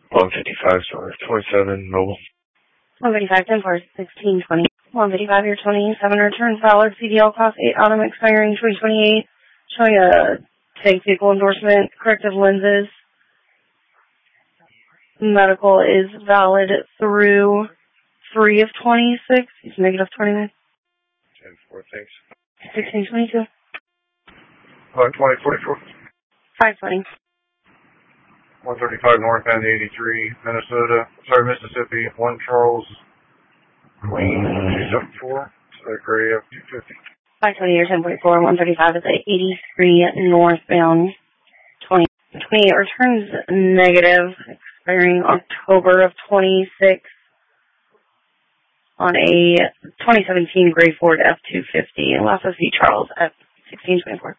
155, star 27, mobile. 155, 10 for 1620. 155, your 27, return Fowler, CDL class 8, autumn expiring 2028, showing a tank vehicle endorsement, corrective lenses. Medical is valid through 3 of 26, it's negative 29. 10-4, thanks. 1622. 2044. 520. 135 northbound 83, Mississippi, 1 Charles Queen, 274, gray F-250. 520 or 1044, 135 is at 83 northbound 28 returns negative, expiring October of 26 on a 2017 gray Ford F-250. Last was V. Charles at 1624.